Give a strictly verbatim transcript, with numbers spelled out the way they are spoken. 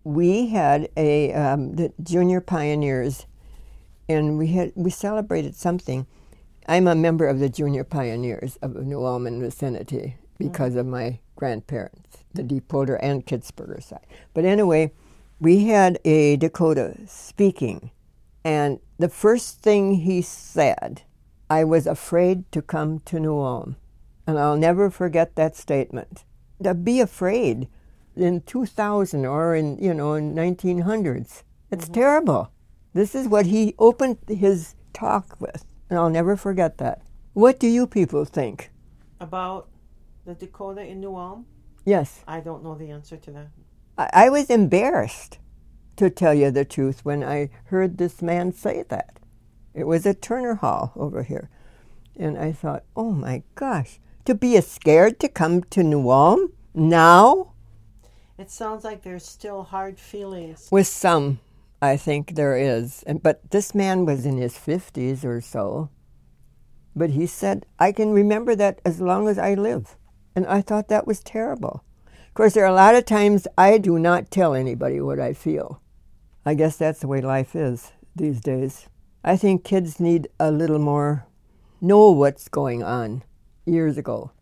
we had a um, the Junior Pioneers, and we had we celebrated something. I'm a member of the Junior Pioneers of New Ulm and vicinity because mm-hmm. of my grandparents, the Deepwater and Kitzburger side. But anyway, we had a Dakota speaking, and the first thing he said, I was afraid to come to New Ulm. And I'll never forget that statement. To be afraid in two thousand or in, you know, in nineteen hundreds. It's mm-hmm. terrible. This is what he opened his talk with, and I'll never forget that. What do you people think? About the Dakota in New Ulm? Yes. I don't know the answer to that. I, I was embarrassed, to tell you the truth, when I heard this man say that. It was at Turner Hall over here. And I thought, oh my gosh, to be scared to come to New Ulm now? It sounds like there's still hard feelings. With some, I think there is. And, but this man was in his fifties or so. But he said, I can remember that as long as I live. And I thought that was terrible. Of course, there are a lot of times I do not tell anybody what I feel. I guess that's the way life is these days. I think kids need a little more know what's going on years ago.